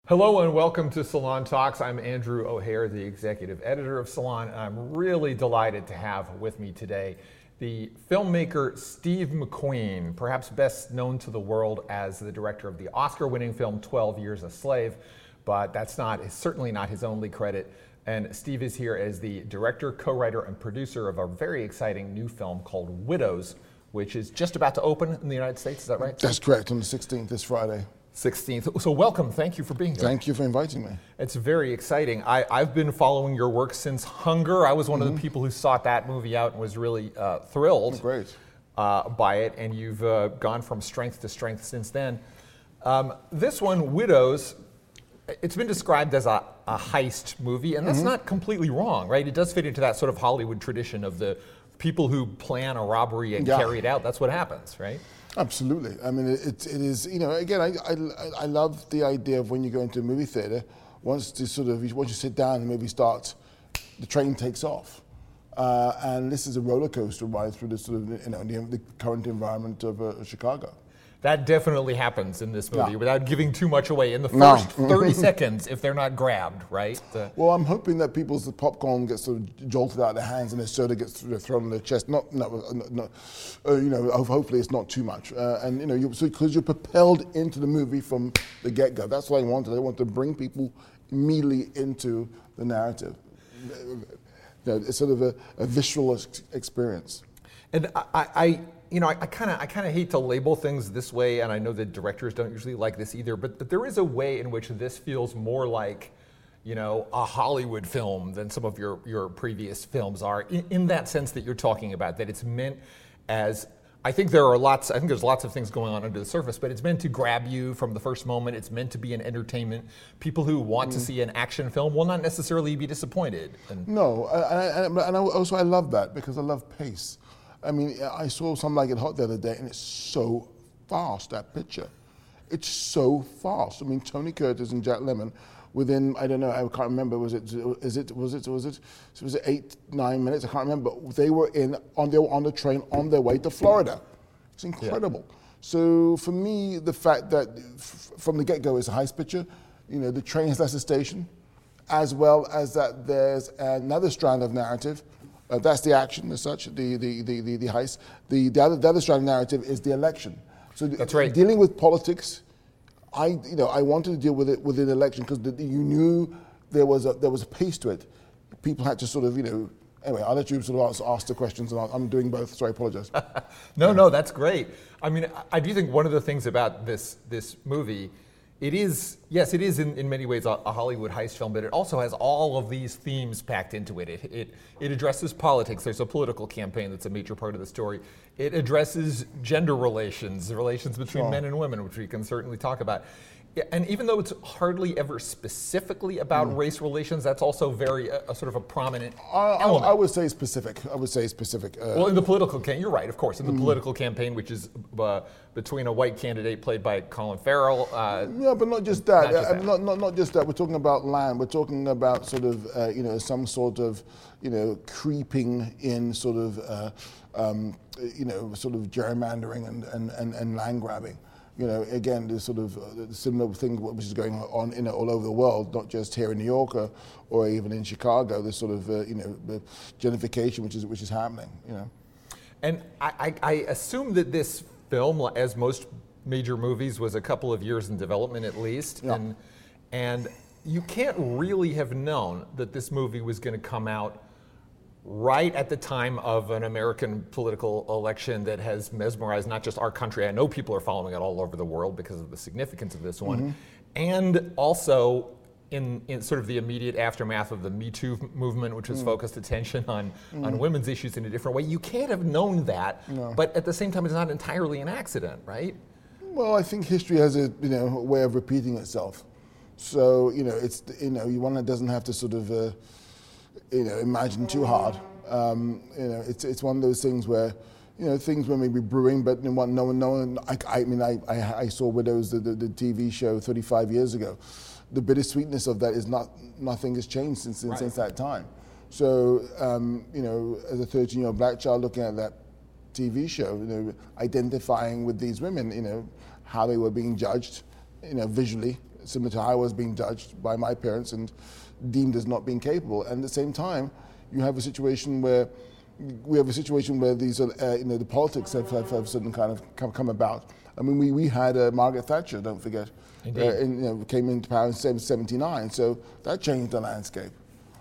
Hello and welcome to Salon Talks. I'm Andrew O'Hare, the executive editor of Salon, and I'm really delighted to have with me today the filmmaker Steve McQueen, perhaps best known to the world as the director of the Oscar-winning film 12 Years a Slave, but that's certainly not his only credit. And Steve is here as the director, co-writer, and producer of a very exciting new film called Widows, which is just about to open in the United States. Is that right? That's correct, on the 16th, this Friday. 16th. So welcome. Thank you for being here. Thank you for inviting me. It's very exciting. I've been following your work since Hunger. I was one of the people who sought that movie out and was really thrilled by it, and you've gone from strength to strength since then. This one, Widows, it's been described as a heist movie, and that's not completely wrong, right? It does fit into that sort of Hollywood tradition of the people who plan a robbery and carry it out. That's what happens, right? Absolutely. I mean, it is, you know, again, I love the idea of when you go into a movie theater, once you sit down and the movie starts, the train takes off. And this is a roller coaster ride through the sort of, the current environment of Chicago. That definitely happens in this movie without giving too much away. In the first 30 seconds, if they're not grabbed, right? Well, I'm hoping that people's popcorn gets sort of jolted out of their hands and their soda gets thrown on their chest. Hopefully it's not too much. Because you're propelled into the movie from the get-go. That's what I wanted. I want to bring people immediately into the narrative. It's sort of a visceral experience. And I kind of hate to label things this way, and I know that directors don't usually like this either, but there is a way in which this feels more like, a Hollywood film than some of your previous films are, in that sense that you're talking about, that it's meant as, I think there's lots of things going on under the surface, but it's meant to grab you from the first moment. It's meant to be an entertainment. People who want to see an action film will not necessarily be disappointed. No, and also I love that because I love pace. I mean, I saw something like It Hot the other day, and it's so fast, that picture. It's so fast. I mean, Tony Curtis and Jack Lemmon, within, I don't know, I can't remember, was it 8, 9 minutes? I can't remember. They were on the train on their way to Florida. It's incredible. Yeah. So for me, the fact that from the get-go it's a heist picture, the train has left the station, as well as that there's another strand of narrative. That's the action as such, the heist. The other strand of narrative is the election. So that's right. Dealing with politics, I wanted to deal with it within the election because you knew there was a pace to it. People had to sort of, anyway, I'll let you sort of ask the questions, and I'm doing both, so I apologize. No, that's great. I mean, I do think one of the things about this movie, it is in many ways a Hollywood heist film, but it also has all of these themes packed into it. It addresses politics. There's a political campaign that's a major part of the story. It addresses gender relations between men and women, which we can certainly talk about. And even though it's hardly ever specifically about race relations, that's also very sort of a prominent element. I would say specific. Well, in the political campaign, you're right, of course. In the political campaign, which is between a white candidate played by Colin Farrell. Yeah, but not just that. Not just that. We're talking about land. We're talking about sort of some sort of creeping in sort of sort of gerrymandering and land grabbing. Again, there's sort of similar thing which is going on all over the world, not just here in New York or even in Chicago. There's sort of the gentrification which is happening. And I assume that this film, as most major movies, was a couple of years in development at least, and you can't really have known that this movie was going to come out right at the time of an American political election that has mesmerized not just our country. I know people are following it all over the world because of the significance of this one. And also in sort of the immediate aftermath of the Me Too movement, which has focused attention on women's issues in a different way. You can't have known that, but at the same time, it's not entirely an accident, right? Well, I think history has a way of repeating itself. So, it's, one that doesn't have to sort of imagine too hard. It's one of those things where, things were maybe brewing, but no one. I saw Widows, the TV show 35 years ago. The bittersweetness of that is nothing has changed since that time. So, as a 13-year-old black child looking at that TV show, identifying with these women, how they were being judged, visually, similar to how I was being judged by my parents and deemed as not being capable. And at the same time, you have a situation where these, the politics have certain kind of come about. I mean, we had Margaret Thatcher, don't forget, came into power in 1979, so that changed the landscape.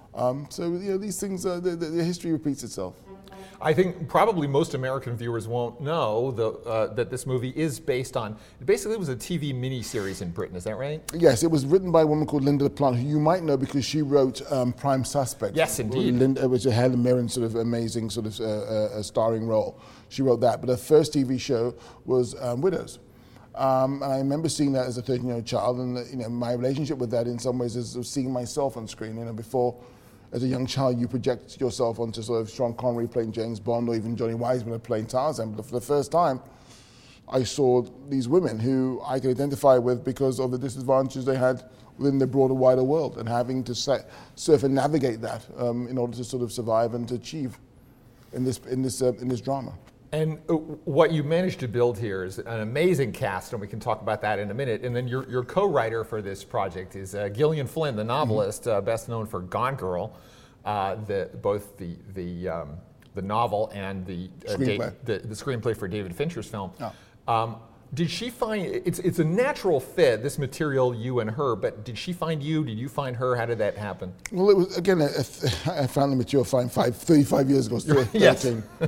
These things, the history repeats itself. I think probably most American viewers won't know that this movie is based on, basically it was a TV miniseries in Britain, is that right? Yes, it was written by a woman called Linda LaPlante, who you might know because she wrote Prime Suspect. Yes, indeed. Which a Helen Mirren sort of amazing sort of starring role. She wrote that, but her first TV show was Widows. And I remember seeing that as a 13-year-old child, and my relationship with that in some ways is seeing myself on screen. Before, as a young child, you project yourself onto sort of Sean Connery playing James Bond or even Johnny Weissmuller playing Tarzan. But for the first time, I saw these women who I could identify with because of the disadvantages they had within the broader, wider world, and having to surf and navigate that in order to sort of survive and to achieve in this drama. And what you managed to build here is an amazing cast, and we can talk about that in a minute. And then your co-writer for this project is Gillian Flynn, the novelist, best known for Gone Girl, both the novel and the screenplay for David Fincher's film. Oh. Did she find it's a natural fit, this material, you and her? But did she find you? Did you find her? How did that happen? Well, it was again. I found the material 35 years ago. 13. Yes.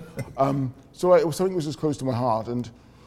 So it was something that was just close to my heart, and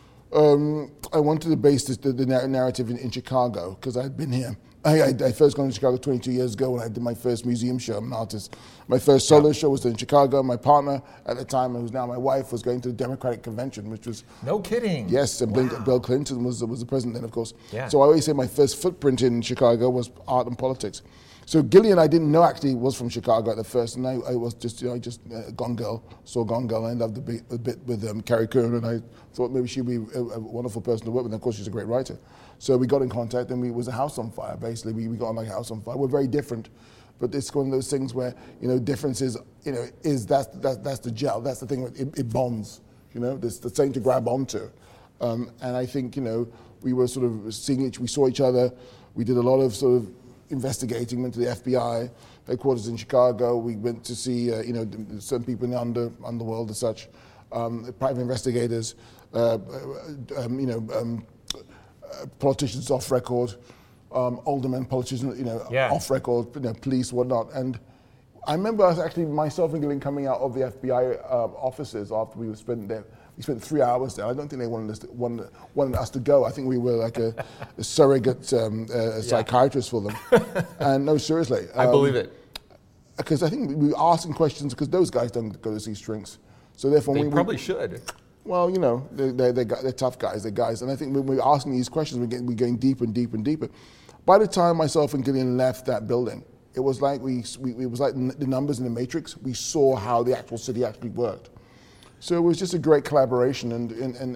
I wanted to base the narrative in Chicago because I had been here. I first got to Chicago 22 years ago when I did my first museum show. I'm an artist. My first solo show was in Chicago. My partner at the time, who's now my wife, was going to the Democratic Convention, which was... No kidding. Yes, and Bill Clinton was the president then, of course. Yeah. So I always say my first footprint in Chicago was art and politics. So Gillian, I didn't know actually was from Chicago at the first, and I was just, Gone Girl, saw Gone Girl, and I loved a bit with Carrie Coon, and I thought maybe she'd be a wonderful person to work with, and of course she's a great writer. So we got in contact, and it was a house on fire, basically. We got on like a house on fire. We're very different, but it's one of those things where, differences, that's the gel, that's the thing, it bonds, there's the thing to grab onto. And I think, we were sort of we saw each other, we did a lot of sort of investigating, went to the FBI headquarters in Chicago. We went to see, certain people in the underworld and such, private investigators, politicians off record, aldermen, politicians, off record, police, whatnot. And I remember myself and Gillian coming out of the FBI offices after we spent there. We spent 3 hours there. I don't think they wanted us to go. I think we were like a surrogate psychiatrist for them. And no, seriously. I believe it. Because I think we were asking questions because those guys don't go to see shrinks. So therefore, they probably should. Well, they're tough guys. They're guys. And I think when we're asking these questions, we're going deeper and deeper and deeper. By the time myself and Gillian left that building, it was like it was like the numbers in the Matrix. We saw how the actual city actually worked. So it was just a great collaboration, and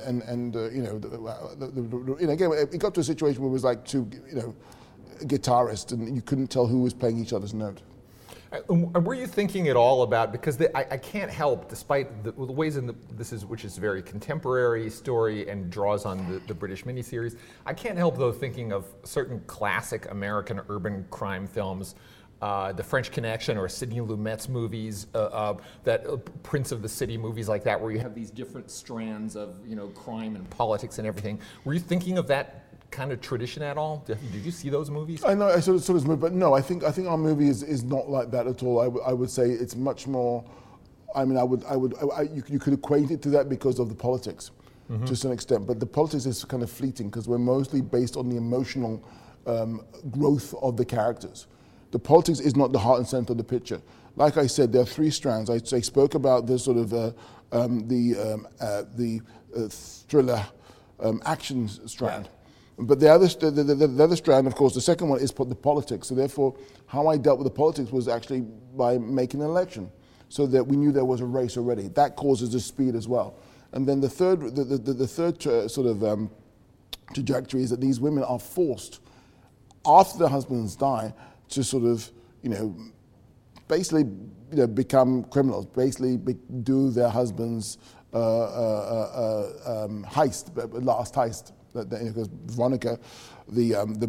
again, it got to a situation where it was like two, guitarists, and you couldn't tell who was playing each other's note. Were you thinking at all about, because I can't help, despite the ways which is a very contemporary story and draws on the British miniseries, I can't help though thinking of certain classic American urban crime films. The French Connection or Sidney Lumet's movies, that Prince of the City movies like that, where you have these different strands of crime and politics and everything. Were you thinking of that kind of tradition at all? Did you see those movies? I know I sort of, but no, I think our movie is not like that at all. I would say it's much more. I mean, you could equate it to that because of the politics, to some extent. But the politics is kind of fleeting because we're mostly based on the emotional growth of the characters. The politics is not the heart and center of the picture. Like I said, there are three strands. I spoke about the sort of the thriller action strand. Yeah. But the other strand, of course, the second one is the politics. So therefore, how I dealt with the politics was actually by making an election, so that we knew there was a race already. That causes the speed as well. And then the third sort of trajectory is that these women are forced, after their husbands die, to sort of, basically, become criminals, basically do their husband's last heist. Because Veronica, the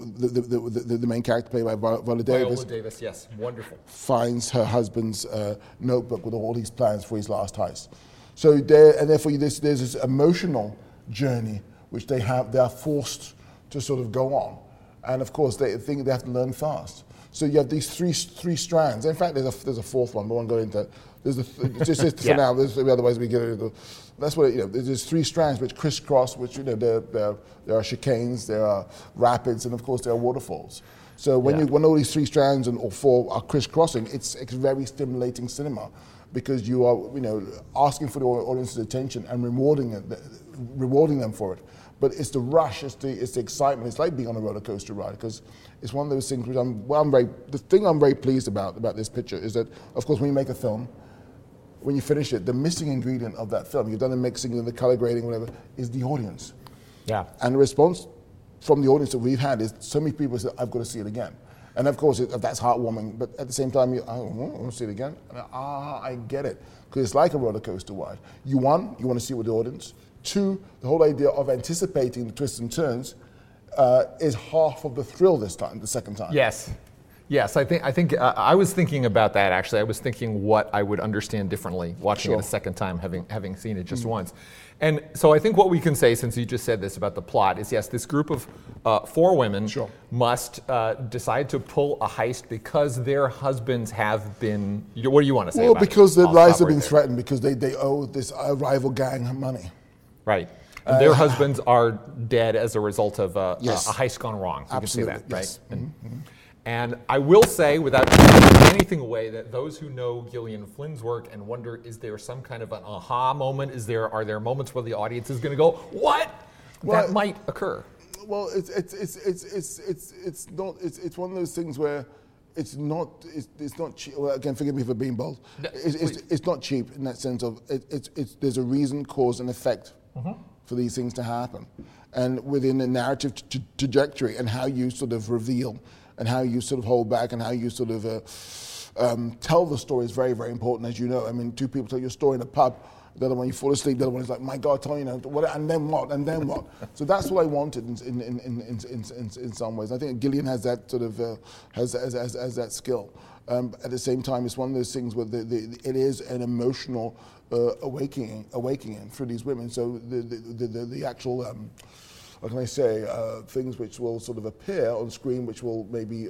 main character played by Viola Davis. Viola Davis, yes, wonderful. Finds her husband's notebook with all his plans for his last heist. So therefore there's this emotional journey which they are forced to sort of go on, and of course they think they have to learn fast. So you have these three strands. In fact, there's a fourth one, but I won't go into that. There's just for now. Otherwise, we get into. That's what there's three strands which crisscross. Which there are chicanes, there are rapids, and of course there are waterfalls. So when all these three strands or four are crisscrossing, it's very stimulating cinema, because you are asking for the audience's attention and rewarding them for it. But it's the rush, it's the excitement. It's like being on a roller coaster ride, because it's one of those things which the thing I'm very pleased about this picture is that, of course, when you make a film, when you finish it, the missing ingredient of that film, you've done the mixing and the color grading, whatever, is the audience. Yeah. And the response from the audience that we've had is so many people say, I've got to see it again. And of course, that's heartwarming, but at the same time, I want to see it again. I get it, because it's like a roller coaster ride. You want to see it with the audience. Two, the whole idea of anticipating the twists and turns is half of the thrill the second time. Yes. I think I was thinking about that actually. I was thinking what I would understand differently watching it a second time, having seen it just once. And so I think what we can say, since you just said this about the plot, is yes, this group of 4 women must decide to pull a heist because their husbands have been. What do you want to say? Well, about because it? their lives are being threatened because they owe this rival gang money. Right. And their husbands are dead as a result of a heist gone wrong. You Absolutely. can say that, right? Yes. And I will say, without giving anything away, that those who know Gillian Flynn's work and wonder, is there some kind of an aha moment? Are there moments where the audience is going to go, what? Well, that might occur. Well, it's one of those things where it's not cheap. Well, again, forgive me for being bold. It's not cheap in that sense of there's a reason, cause, and effect for these things to happen, and within the narrative trajectory and how you sort of reveal and how you sort of hold back and how you sort of tell the story is very, very important, as you know. I mean, 2 people tell your story in a pub. The other one, you fall asleep. The other one is like, my God, Tony, what, and then what, and then what? So that's what I wanted in some ways. I think Gillian has that sort of has that skill. At the same time, it's one of those things where it is an emotional awakening for these women. So the actual. What can I say? Things which will sort of appear on screen, which will maybe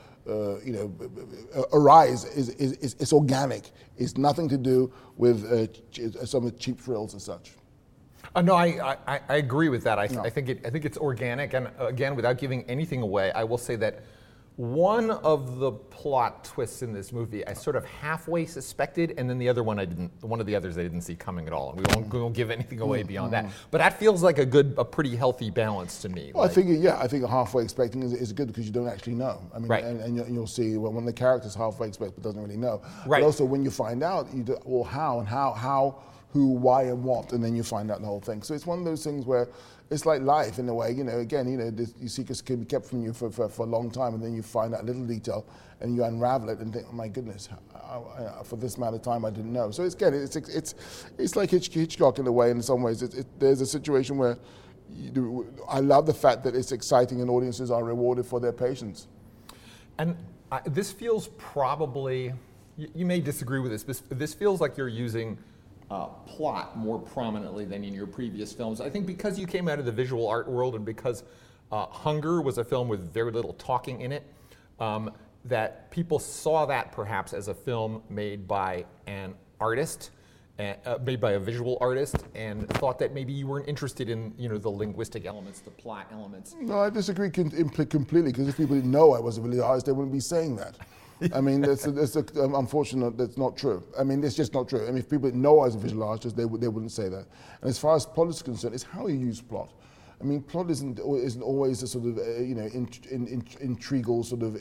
arise. It's organic. It's nothing to do with some of the cheap thrills as such. No, I agree with that. I think it's organic, and again, without giving anything away, I will say that one of the plot twists in this movie I sort of halfway suspected, and then the other one one of the others I didn't see coming at all. And we won't give anything away beyond that. But that feels like a pretty healthy balance to me. Well, I think halfway expecting is good, because you don't actually know. I mean, right. and you'll see when the character's halfway expect but doesn't really know. Right. But also when you find out, how, who, why, and what, and then you find out the whole thing. So it's one of those things where it's like life in a way. Your secrets can be kept from you for a long time, and then you find out a little detail, and you unravel it and think, oh my goodness, for this amount of time I didn't know. So it's like Hitchcock in a way. In some ways, there's a situation where I love the fact that it's exciting and audiences are rewarded for their patience. And this feels probably, you may disagree with this, but this feels like you're using plot more prominently than in your previous films. I think because you came out of the visual art world, and because Hunger was a film with very little talking in it, that people saw that perhaps as a film made by an artist, made by a visual artist, and thought that maybe you weren't interested in the linguistic elements, the plot elements. No, I disagree completely, because if people didn't know I was a visual artist, they wouldn't be saying that. I mean, it's unfortunate that's not true. I mean, it's just not true. I mean, if people didn't know I was a visual artist, they wouldn't say that. And as far as plot is concerned, it's how you use plot. I mean, plot isn't always a sort of integral sort of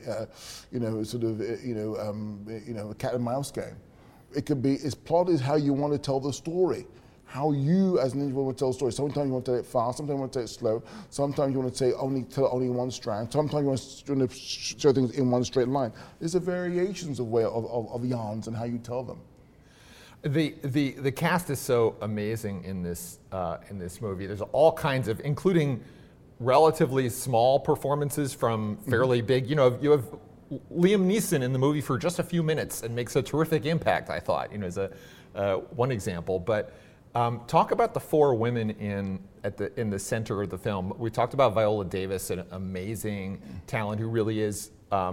a cat and mouse game. It could be plot is how you want to tell the story. How you, as an individual, want to tell a story. Sometimes you want to tell it fast, sometimes you want to tell it slow, sometimes you want to tell only one strand, sometimes you want to show things in one straight line. There's variations of yarns and how you tell them. The cast is so amazing in this movie. There's all kinds of, including relatively small performances from fairly big. You have Liam Neeson in the movie for just a few minutes and makes a terrific impact. I thought, as a one example. But talk about the four women in the center of the film. We talked about Viola Davis, an amazing talent who really is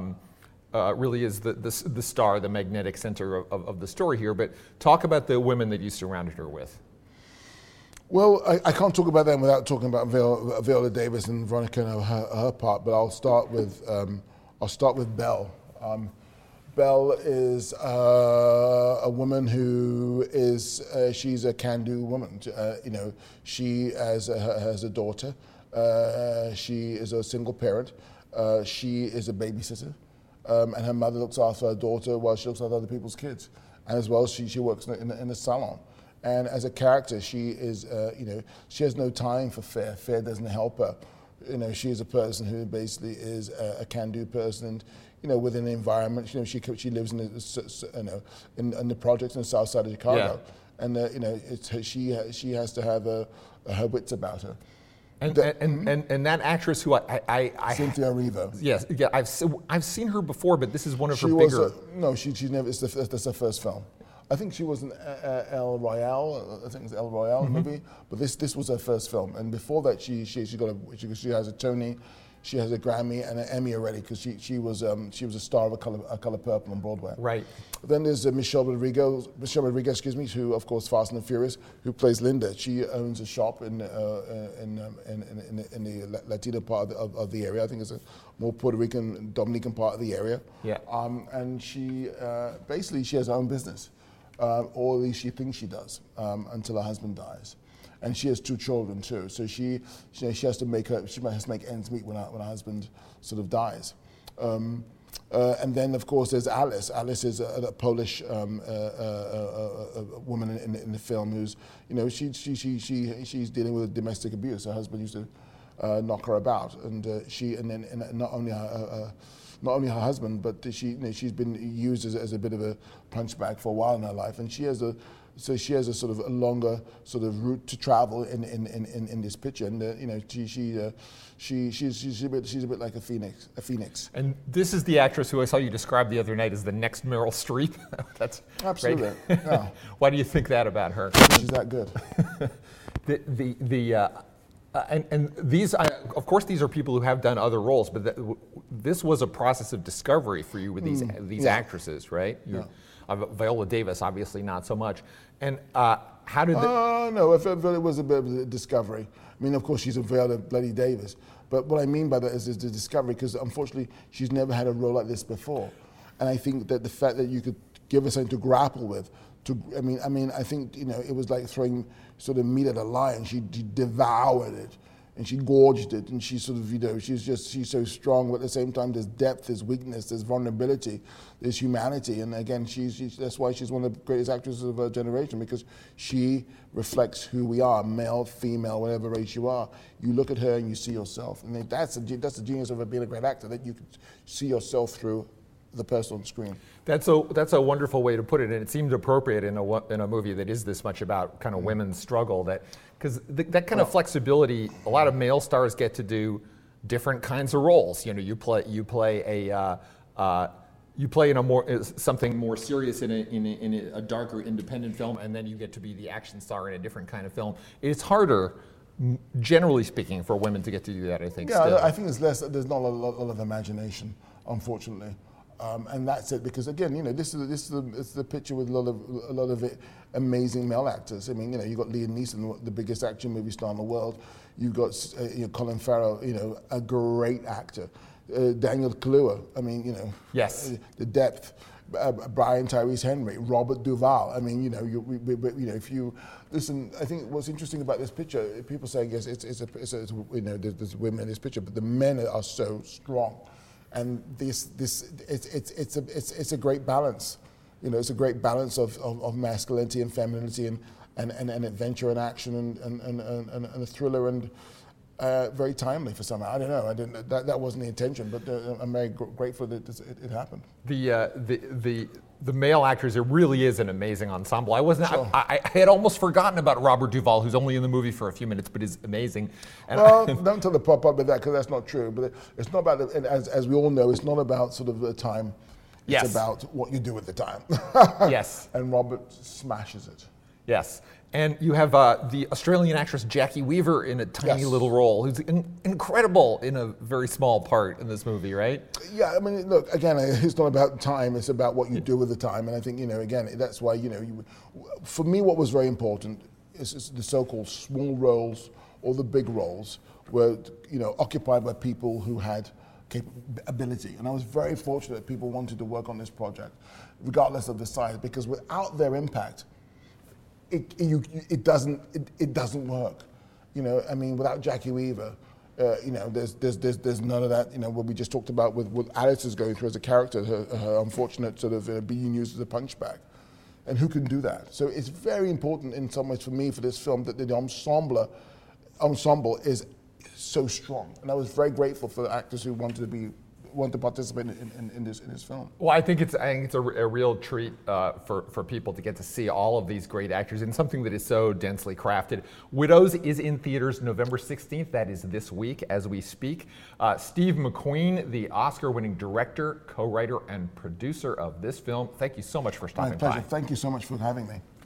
the star, the magnetic center of the story here. But talk about the women that you surrounded her with. Well, I can't talk about them without talking about Viola Davis and Veronica and her part. But I'll start with Belle. Belle is a woman who is she's a can-do woman. She has a daughter. She is a single parent. She is a babysitter. And her mother looks after her daughter while she looks after other people's kids. And as well, she works in a salon. And as a character, she is, she has no time for fear. Fear doesn't help her. She is a person who basically is a can-do person. And, within the environment, she lives in the projects in the south side of Chicago. Yeah. And, she has to have her wits about her. And that actress who I Cynthia Erivo. Yes, yeah, I've seen her before, but this is one of her bigger. She's never. That's her first film. I think she was in El Royale. I think it's El Royale movie. But this was her first film, and before that, she has a Tony, she has a Grammy and an Emmy already because she was a star of A Color Purple on Broadway. Right. Then there's Michelle Rodriguez, who of course Fast and the Furious, who plays Linda. She owns a shop in the Latino part of the area. I think it's a more Puerto Rican, Dominican part of the area. Yeah. And she basically she has her own business, or at least she thinks she does, until her husband dies. And she has two children too, so she has to make ends meet when her husband sort of dies. And then of course there's Alice. Alice is a Polish woman in the film who's she's dealing with domestic abuse. Her husband used to knock her about, and not only her husband, but she's been used as a bit of a punch bag for a while in her life, and she has a sort of a longer sort of route to travel in this picture, and she's a bit like a phoenix. And this is the actress who I saw you describe the other night as the next Meryl Streep. That's absolutely. Right? Yeah. Why do you think that about her? She's that good. And these, of course, these are people who have done other roles, but this was a process of discovery for you with these actresses, right? Viola Davis, obviously not so much. And how did no, I felt it was a bit of a discovery. I mean, of course, she's a Viola bloody Davis. But what I mean by that is the discovery, because unfortunately, she's never had a role like this before. And I think that the fact that you could give her something to grapple with, I think, it was like throwing sort of meat at a lion. She devoured it, and she gorged it, and she sort of, she's so strong, but at the same time there's depth, there's weakness, there's vulnerability, there's humanity, and again, that's why she's one of the greatest actresses of her generation, because she reflects who we are, male, female, whatever race you are. You look at her and you see yourself, and that's the genius of her being a great actor, that you can see yourself through the person on the screen. That's a wonderful way to put it, and it seemed appropriate in a movie that is this much about kind of women's struggle. Because that kind of flexibility, a lot of male stars get to do different kinds of roles. You play in something more serious in a darker independent film, and then you get to be the action star in a different kind of film. It's harder, generally speaking, for women to get to do that. I think. Yeah, still. I think there's not a lot of imagination, unfortunately. And that's it, because again, this is the picture with a lot of amazing male actors. I mean, you've got Liam Neeson, the biggest action movie star in the world. You've got Colin Farrell, a great actor. Daniel Kaluuya, I mean, yes, the depth. Brian Tyrese Henry, Robert Duvall. I mean, if you listen, I think what's interesting about this picture, people saying yes, there's women in this picture, but the men are so strong. And it's a great balance. It's a great balance of masculinity and femininity and adventure and action and a thriller, and very timely for some. I don't know. That wasn't the intention, but I'm very grateful that it happened. the male actors, it really is an amazing ensemble. I wasn't. Sure. I had almost forgotten about Robert Duvall, who's only in the movie for a few minutes, but is amazing. And Well, don't tell the pop up with that because that's not true. But it's not about, as we all know, it's not about sort of the time. It's Yes. about what you do with the time. Yes. And Robert smashes it. Yes. And you have the Australian actress Jackie Weaver in a tiny Yes. little role, who's incredible in a very small part in this movie, right? Yeah, I mean, look, again, it's not about time, it's about what you do with the time. And I think, again, that's why, for me, what was very important is the so-called small roles or the big roles were, occupied by people who had ability. And I was very fortunate that people wanted to work on this project, regardless of the size, because without their impact, it doesn't work. I mean, without Jackie Weaver, there's none of that. What we just talked about with what Alice is going through as a character, her unfortunate sort of being used as a punchbag, and who can do that? So it's very important in some ways for me for this film that the ensemble is so strong, and I was very grateful for the actors who want to participate in this film. Well, I think it's a real treat for people to get to see all of these great actors in something that is so densely crafted. Widows is in theaters November 16th. That is this week as we speak. Steve McQueen, the Oscar-winning director, co-writer, and producer of this film. Thank you so much for stopping My pleasure. by. Thank you so much for having me.